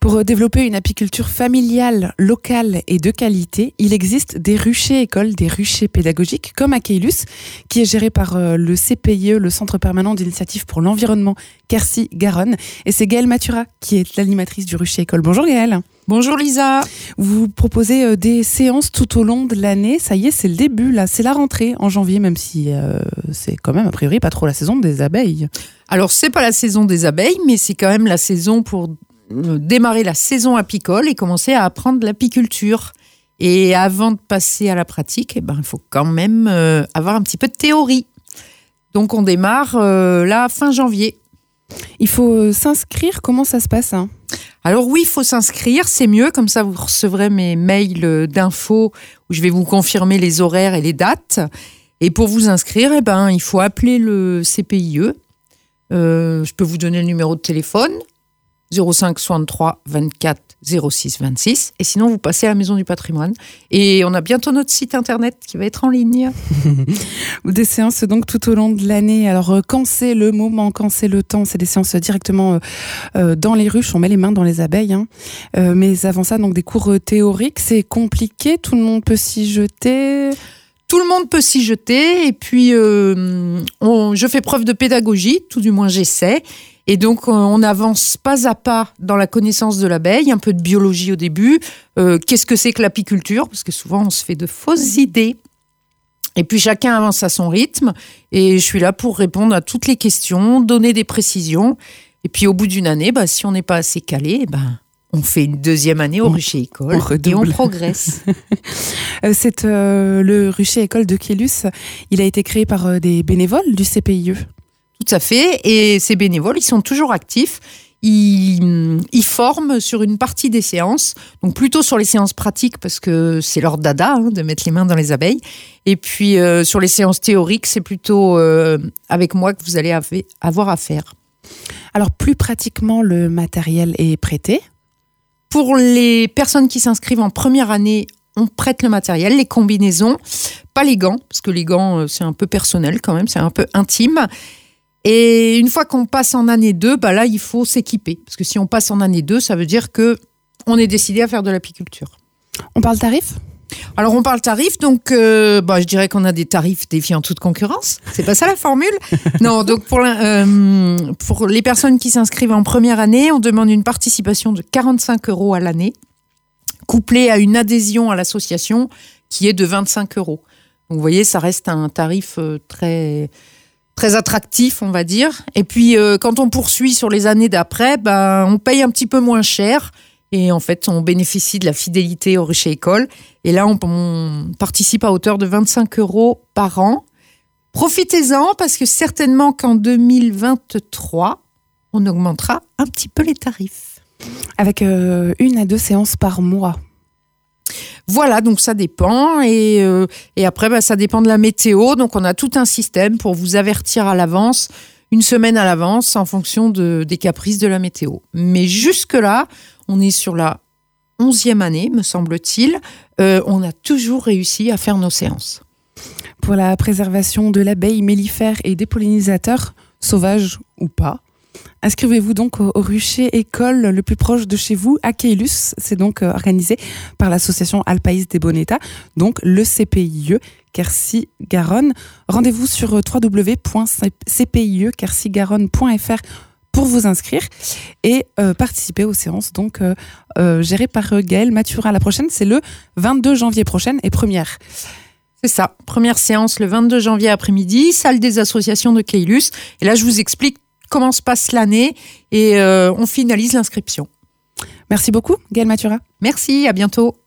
Pour développer une apiculture familiale, locale et de qualité, il existe des ruchers écoles, des ruchers pédagogiques, comme à Caylus, qui est géré par le CPIE, le Centre permanent d'initiative pour l'environnement Quercy-Garonne. Et c'est Gaëlle Matura qui est l'animatrice du rucher école. Bonjour Gaëlle. Bonjour Lisa. Vous proposez des séances tout au long de l'année. Ça y est, c'est le début, là. C'est la rentrée en janvier, même si c'est quand même, a priori, pas trop la saison des abeilles. Alors, c'est pas la saison des abeilles, mais c'est quand même la saison pour démarrer la saison apicole et commencer à apprendre l'apiculture. Et avant de passer à la pratique, il faut quand même avoir un petit peu de théorie. Donc, on démarre là, fin janvier. Il faut s'inscrire. Comment ça se passe, hein ? Alors oui, il faut s'inscrire, c'est mieux. Comme ça, vous recevrez mes mails d'infos où je vais vous confirmer les horaires et les dates. Et pour vous inscrire, il faut appeler le CPIE. Je peux vous donner le numéro de téléphone, 05 63 24 06 26. Et sinon, vous passez à la Maison du Patrimoine. Et on a bientôt notre site internet qui va être en ligne. Des séances donc tout au long de l'année. Alors, quand c'est le moment, quand c'est le temps, c'est des séances directement dans les ruches. On met les mains dans les abeilles. Hein. Mais avant ça, donc des cours théoriques, c'est compliqué. Tout le monde peut s'y jeter. Tout le monde peut s'y jeter. Et puis, je fais preuve de pédagogie. Tout du moins, j'essaie. Et donc, on avance pas à pas dans la connaissance de l'abeille, un peu de biologie au début. Qu'est-ce que c'est que l'apiculture ? Parce que souvent, on se fait de fausses idées. Et puis, chacun avance à son rythme. Et je suis là pour répondre à toutes les questions, donner des précisions. Et puis, au bout d'une année, si on n'est pas assez calé, on fait une deuxième année au rucher école et on progresse. C'est le rucher école de Caylus. Il a été créé par des bénévoles du CPIE. Tout à fait. Et ces bénévoles, ils sont toujours actifs. Ils forment sur une partie des séances, donc plutôt sur les séances pratiques parce que c'est leur dada de mettre les mains dans les abeilles. Et puis sur les séances théoriques, c'est plutôt avec moi que vous allez avoir à faire. Alors plus pratiquement, le matériel est prêté ? Pour les personnes qui s'inscrivent en première année, on prête le matériel, les combinaisons, pas les gants, parce que les gants, c'est un peu personnel quand même, c'est un peu intime. Et une fois qu'on passe en année 2, là, il faut s'équiper. Parce que si on passe en année 2, ça veut dire qu'on est décidé à faire de l'apiculture. On parle tarif ? Alors, on parle tarif, donc je dirais qu'on a des tarifs défiant toute concurrence. C'est pas ça la formule ? Non, donc pour les personnes qui s'inscrivent en première année, on demande une participation de 45 € à l'année, couplée à une adhésion à l'association qui est de 25 €. Donc, vous voyez, ça reste un tarif très attractif, on va dire. Et puis, quand on poursuit sur les années d'après, on paye un petit peu moins cher. Et en fait, on bénéficie de la fidélité au rucher école. Et là, on participe à hauteur de 25 € par an. Profitez-en, parce que certainement qu'en 2023, on augmentera un petit peu les tarifs. Avec 1 à 2 séances par mois. Voilà, donc ça dépend. Et après, ça dépend de la météo. Donc, on a tout un système pour vous avertir à l'avance, une semaine à l'avance, en fonction des caprices de la météo. Mais jusque-là, on est sur la 11e année, me semble-t-il. On a toujours réussi à faire nos séances. Pour la préservation de l'abeille mellifère et des pollinisateurs, sauvages ou pas, inscrivez-vous donc au rucher école le plus proche de chez vous, à Caylus. C'est donc organisé par l'association Alpaïs des Bonetta, donc le CPIE Quercy-Garonne. Rendez-vous sur www.cpie-quercy-garonne.fr pour vous inscrire et participer aux séances donc gérées par Gaëlle Matura. La prochaine, c'est le 22 janvier prochaine et première. C'est ça, première séance le 22 janvier après-midi, salle des associations de Caylus. Et là, je vous explique comment se passe l'année et on finalise l'inscription. Merci beaucoup, Gaëlle Matura. Merci, à bientôt.